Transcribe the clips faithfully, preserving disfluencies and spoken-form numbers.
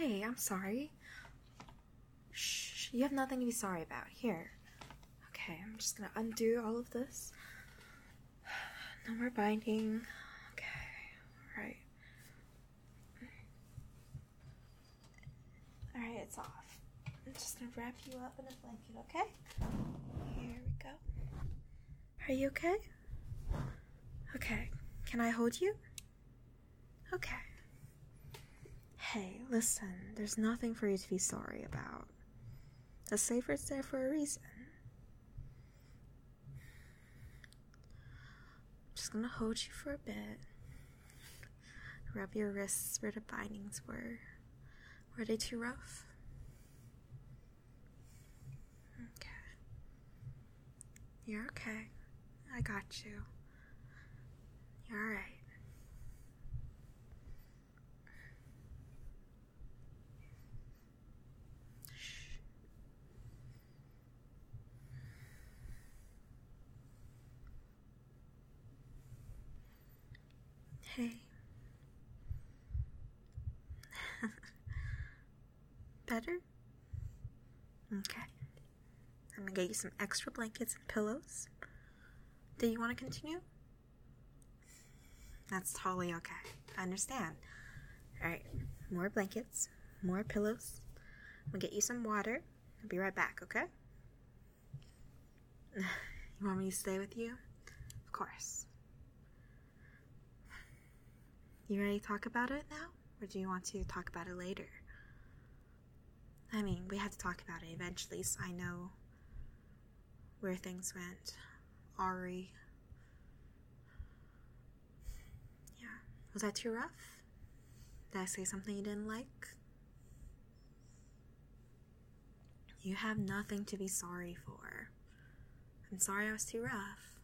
Hey, I'm sorry. Shh, you have nothing to be sorry about. Here. Okay, I'm just gonna undo all of this. No more binding. Okay, alright. Alright, it's off. I'm just gonna wrap you up in a blanket, okay? Here we go. Are you okay? Okay, can I hold you? Okay. Hey, listen, there's nothing for you to be sorry about. The safe word's there for a reason. I'm just gonna hold you for a bit. Rub your wrists where the bindings were. Were they too rough? Okay. You're okay. I got you. You're alright. Hey. Better? Okay. I'm gonna get you some extra blankets and pillows. Do you want to continue? That's totally okay. I understand. Alright, more blankets, more pillows. I'm gonna get you some water. I'll be right back, okay? You want me to stay with you? Of course. You ready to talk about it now? Or do you want to talk about it later? I mean, we had to talk about it eventually, so I know where things went. Ari. Yeah. Was that too rough? Did I say something you didn't like? You have nothing to be sorry for. I'm sorry I was too rough.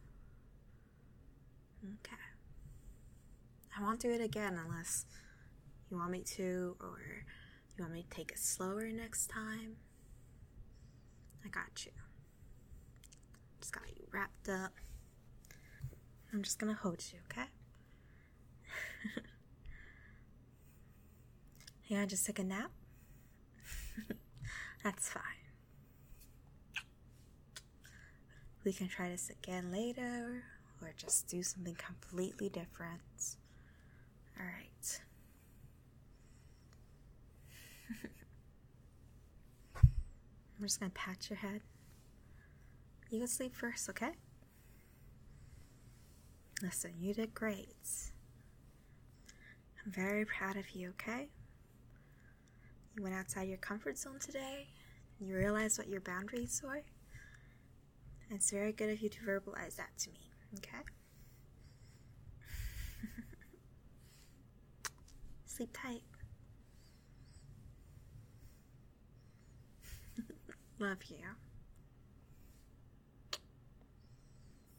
Okay. I won't do it again unless you want me to, or you want me to take it slower next time. I got you. Just got you wrapped up. I'm just gonna hold you, okay? You wanna just take a nap? That's fine. We can try this again later, or just do something completely different. Alright. I'm just gonna pat your head. You can sleep first, okay? Listen, you did great. I'm very proud of you, okay? You went outside your comfort zone today. You realized what your boundaries were. And it's very good of you to verbalize that to me, okay? Sleep tight. Love you.